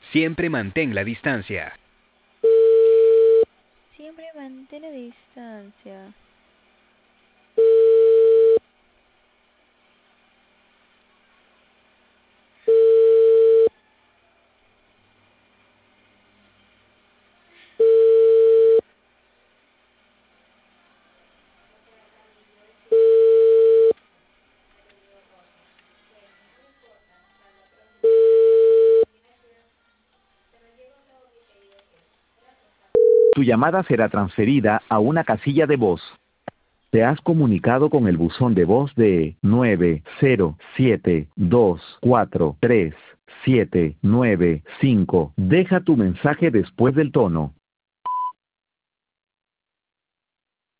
Siempre mantén la distancia. Siempre mantén la distancia. Tu llamada será transferida a una casilla de voz. Te has comunicado con el buzón de voz de 907-243-795. Deja tu mensaje después del tono.